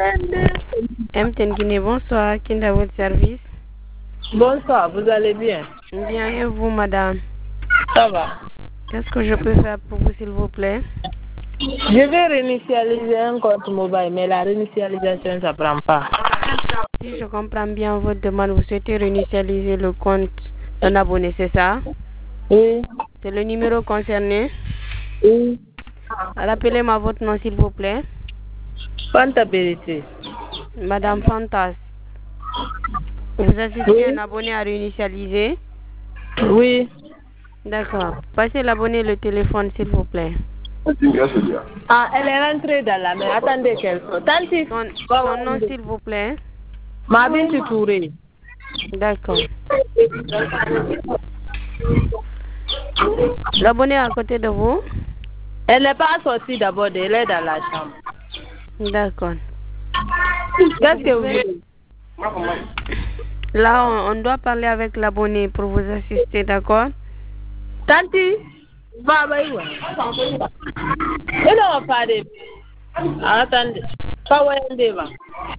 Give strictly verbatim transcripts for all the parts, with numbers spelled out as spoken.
M T N Guinée, bonsoir. Qui est à votre service? Bonsoir, vous allez bien? Bien, et vous, madame? Ça va. Qu'est-ce que je peux faire pour vous, s'il vous plaît? Je vais réinitialiser un compte mobile, mais la réinitialisation, ça ne prend pas. Si je comprends bien votre demande, vous souhaitez réinitialiser le compte d'un abonné, c'est ça? Oui. C'est le numéro concerné? Oui. Rappelez-moi votre nom, s'il vous plaît. Fanta Berité. Madame Fantas. Vous assistez Oui. un abonné à réinitialiser? Oui. D'accord. Passez l'abonné le téléphone, s'il vous plaît. Ah, elle est rentrée dans la main. Attendez qu'elle sorte. Tanti. Son, son nom, s'il vous plaît. Mabinti Touré. D'accord. L'abonné à côté de vous? Elle n'est pas sortie d'abord, elle est dans la chambre. D'accord. Qu'est-ce que vous voulez? Là, on, on doit parler avec l'abonné pour vous assister, d'accord? Tanti, va, va, va. Elle n'a pas de... Attendez. Pas où elle va.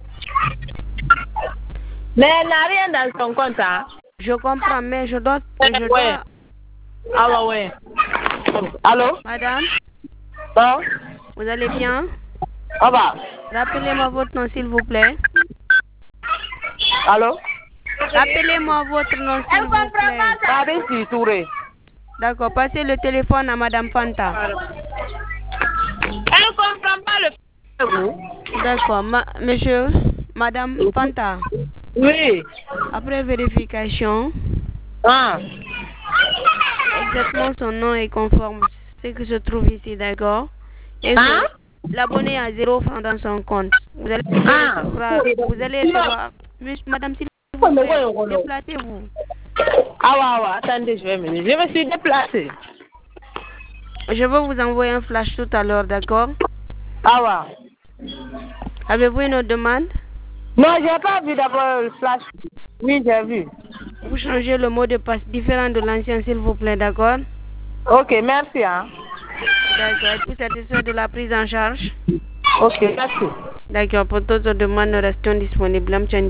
Mais elle n'a rien dans son compte, hein? Je comprends, mais je dois... Je dois... Ah ouais. Allô? Madame? Bon? Vous allez bien? Ah bah. Rappelez-moi votre nom, s'il vous plaît. Allô? Rappelez-moi votre nom, s'il vous plaît. Mabinti Touré. D'accord, passez le téléphone à Madame Fanta. Elle ne comprend pas le... D'accord, ma... monsieur, Madame Fanta. Oui. Après vérification, Ah. exactement son nom est conforme à ce que se trouve ici, d'accord? Et Hein? l'abonné a zéro franc dans son compte. Vous allez Ah. recevoir, vous allez recevoir, Monsieur- Madame, s'il vous plaît, déplacez-vous. Ah ouais, ouais, attendez, je vais me Je me suis déplacée. Je vais vous envoyer un flash tout à l'heure, d'accord? Ah ouais. Avez-vous une autre demande? Non, j'ai pas vu d'abord le flash. Oui, j'ai vu. Vous changez le mot de passe différent de l'ancien, s'il vous plaît, d'accord? Ok, merci, hein. D'accord. Êtes-vous satisfait de la prise en charge? Ok, merci. D'accord. Pour toutes autres demandes, nous restons disponibles.